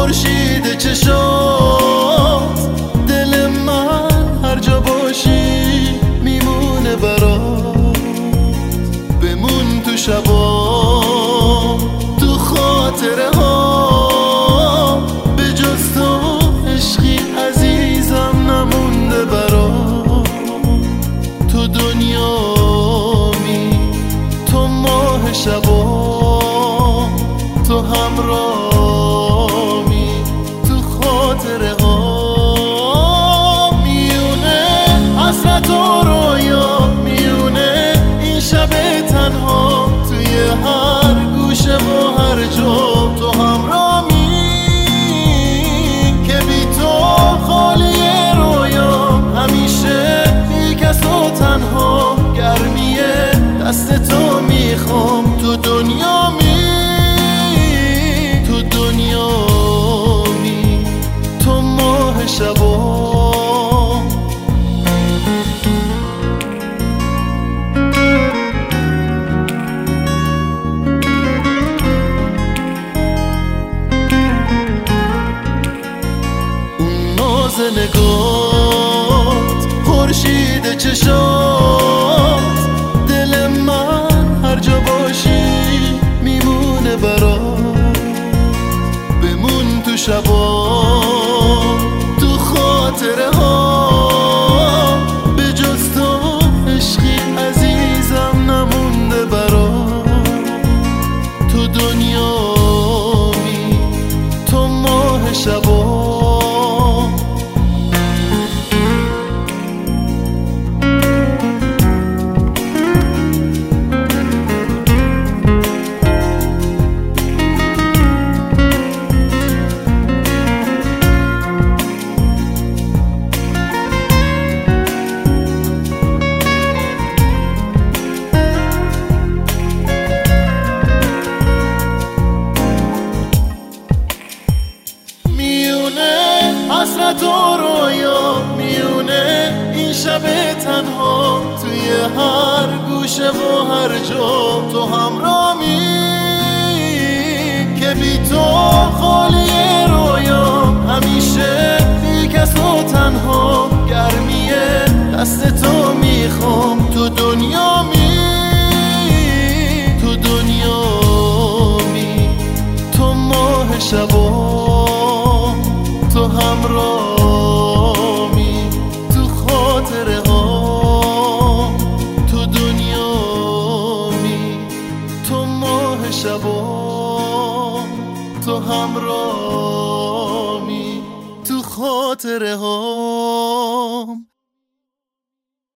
خورشید چشات، دل من هر جا باشی میمونه برات. بمون تو شبا، تو خاطره ها، به جز تو عشقی عزیزم نمونده برات. تو دنیامی، تو ماه شبا، تو همرامی، تو خاطره ها. میونه حسرت و رویا، میونه این شب تنها، توی هر گوشه و هر جا تو همرامی. که بی تو خالی رویا، همیشه بی کس و تنها، گرمی دست تو میخوام. تو دنیامی، تو دنیامی، تو ماه شبا. اون ناز نگات، خورشید چشات، دل من هر جا باشی میمونه برات. بمون تو شبا، تو خاطره ها، به جز تو عشقی عزیزم نمونده برات. تو دنیامی، تو ماه شبا. حسرت و رویا، میونه این شب تنها، توی هر گوشه و هر جا تو همرامی. که بی تو خالی رویا، همیشه بی کس و تنها، گرمی دست تو میخوام. تو دنیامی، تو دنیامی، تو ماه شبا، تو همرامی، تو خاطره ها. تو دنیامی، تو ماه شبا، تو همرامی، تو خاطره ها.